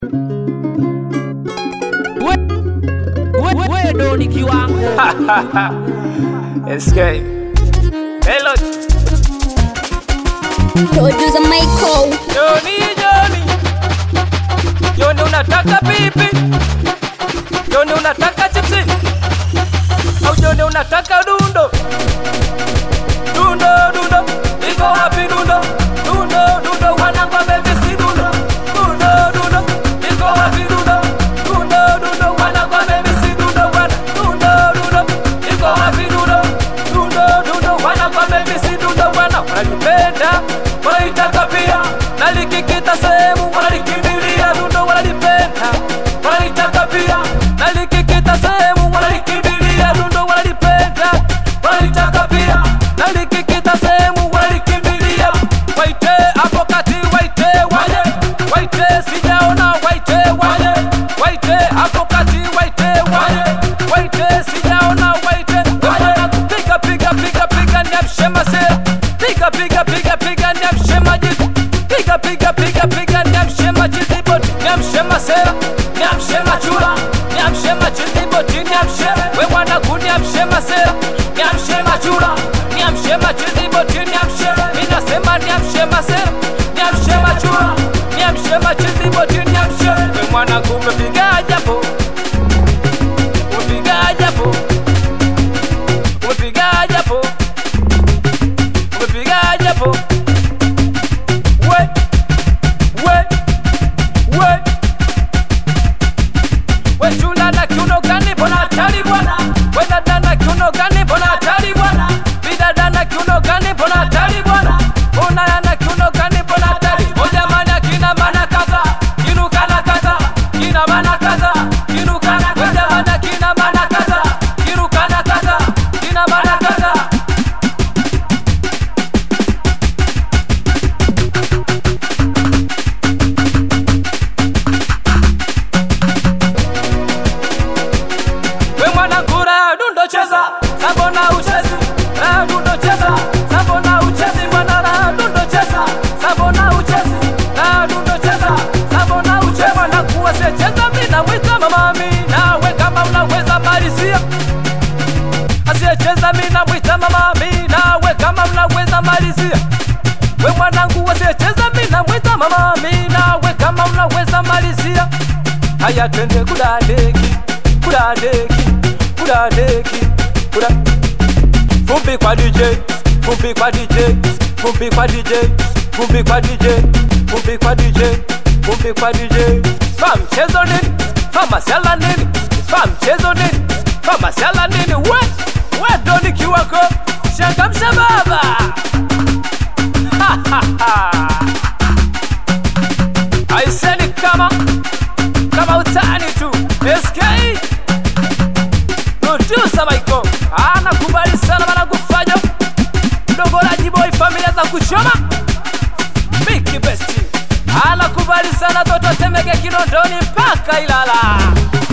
Wewe ndo ni kiwango. SK Hello Producer Michael. Joni unataka pipi? Joni unataka chipsi? Au Joni unataka dundo? Dundo iko wapi dundo? Dundo wanangu baby si dundo. Dundo iko wapi dundo? Dundo wanangu baby si dundo bwana. Dundo iko wapi dundo? Dundo wanangu baby si dundo bwana. Wanalipenda, wanaitaka pia. Nalikikita sehemu wanalikimbilia dundo wanalipenda. Wanaitaka pia. Nalikikita sehemu wanalikimbilia dundo wanalipenda. Wanaitaka pia. Nalikikita sehemu wanalikimbilia. Waite hapo kati waite waje. Waite sijaona waite waje. Waite hapo kati waite waje. Waite sijaona waite waje. Piga niamshe masera. Piga niamshe majibu. Piga niamshe majibu boti. Niamshe masera. Niamshe machura. Niamshe majibu boti. Niamshe we mwana kuniamshe masera. Niamshe machura. Niamshe majibu boti. Niamshe mina sema niamshe masera. Niamshe machura. Niamshe majibu boti. Niamshe we mwana kumepiga japo. Umepiga japo. Umepiga japo. Umepiga japo. We chula na kiuno gani bona hatari bwana. We dada na kiuno gani bona hatari bwana. Bidada na kiuno gani bona hatari bwana. Una na kiuno gani bona hatari. O jamani akina mana kaza. Kinuka na kaza. Kina mana kaza. Kinuka na kaza. O jamani akina mana kaza. Kinuka na kaza. Kina mana kaza. We mwana kura dundo cheza, sabona uchezi. Dundo cheza, sabona uchezi. Mwana dundo cheza, sabona uchezi. Dundo cheza, sabona uchezi. Mwana kuwa se cheza mina mwita mama Amina. We kama unaweza malizia. Asiyecheza mina mwita mama Amina. We kama unaweza malizia. We mwanangu wasiyecheza mina mwita mama Amina. We kama unaweza malizia. Haya twende kudadeki. Vumbi kwa DJ, vumbi kwa DJ, vumbi kwa DJ, vumbi kwa DJ, vumbi kwa DJ, vumbi kwa DJ. Fa mchezo nini? Fa masala nini? Fa mchezo nini? Fa masala nini? We doni kiwako, changamsha baba. Aiseni kama utani tu. SK Producer Michael anakubali sana wanakufanya mdogo la Jiboi familia za kuchoma. Mickey Besti anakubali sana toto Temeke Kinondoni mpaka Ilala.